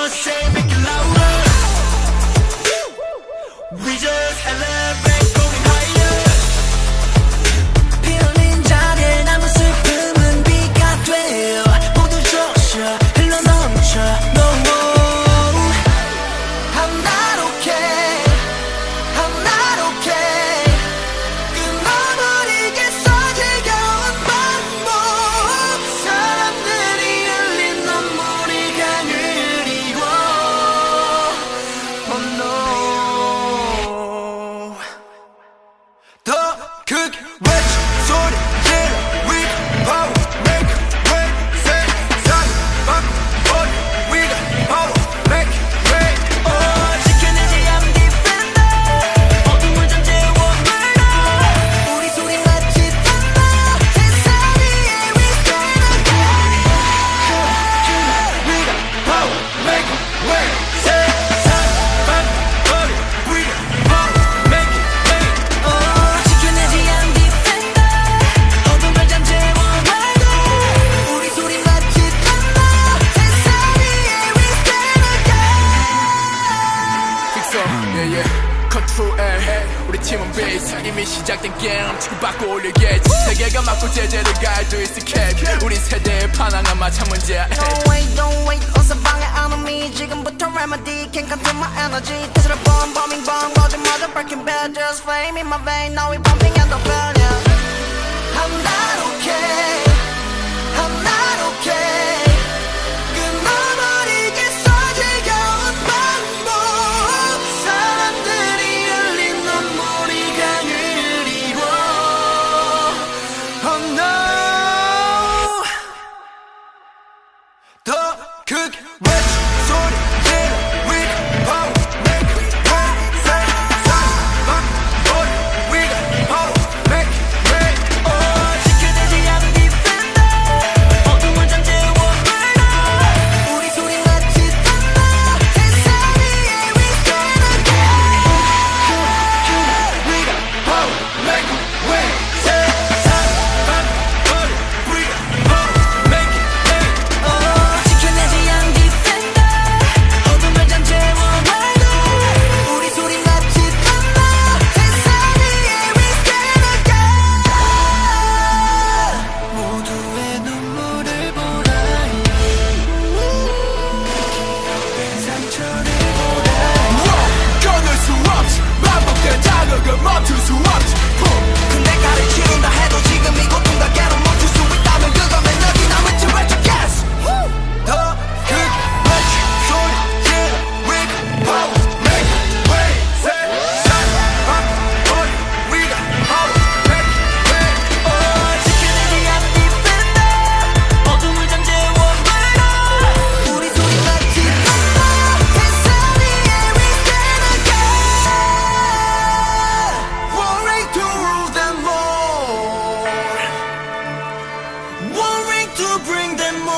say make it louder. We just elevate going higher. 피흘린 자리에 남은 슬픔은 비가 되어 모두 적셔 흘러넘쳐. No, no, I'm not okay, I'm not okay. 끊어버리겠어 지겨운 반복. 사람들이 흘린 눈물이 강을 이워. Oh no. 더 크게 외쳐 소리 질러. We got power, make it way. 세상 바꿔버려. We got power, make it way. 지켜내지 I'm defender. 어둠을 잠재워 murder. 우리 소리 마치 thunder. 세상 위에 we stand again. We got power, make it way. 세상 바꿔버려. We got power, make it way. 지켜내지 I'm defender. 어둠을 잠재워 murder. 우리 소리 마치 thunder. 세상 위에 we stand again. Fix up, yeah, yeah. Control A. 우리 팀은 base. 이미 시작된 게임 치고받고 올리겠지. 세계가 맞고 제재를 가해도 있을 cap. 우리 세대의 반항한 마찬 문제야. Don't wait, 어서 방해 안 오미. 지금부터 remedy, can't control my energy. 테슬라 bomb, bombing bomb, 거짓말은 breaking bad. Just flame in my vein, now we pumping and the failure. I'm not okay, I'm not okay. 끊어버리겠어 지겨운 반복. 사람들이 흘린 눈물이 강을 이워. Oh no. 더 크게 외쳐 소리 질러. We got power, make it way. 세상 바꿔버려. We got power, make it way. 지켜내지 I'm defender. 어둠을 잠재워 murder. 우리 소리 마치 thunder. 세상 위에 we stand again. We got power, make it way. 세상 바꿔버려. We got power, make it way. 지켜내지 I'm defender. 어둠을 잠재워 murder. 우리 소리 마치 thunder. 세상 위에 we stand again. 모두의 눈물을 보라요. 기억된 상처를 보라요. 끊을 수 없지. 반복된 자극을 멈출 수 없지. 근데 가르치는다 해도 지금 이 고통가게로 멈출 수 있다면 그거면 여기 남은 채 외쳐겠어. 더 크게 외쳐 소리 질러. We got power, make it way. 세상 바꿔버려. We got power, make it way. 지켜내지 I'm defender. 어둠을 잠재워 murder. 우리 소리 마치 thunder. 세상 위에 we stand again. Warring to rule them all. Warring to bring them all.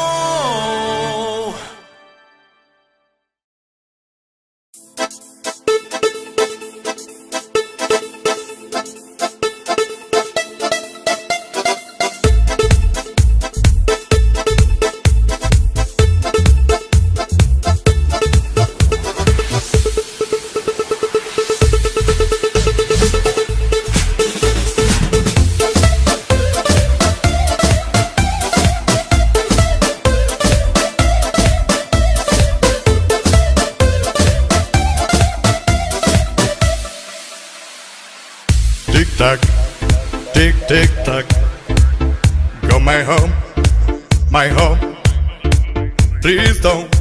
Tick tock, tick tick tock. Go my home, my home. Please don't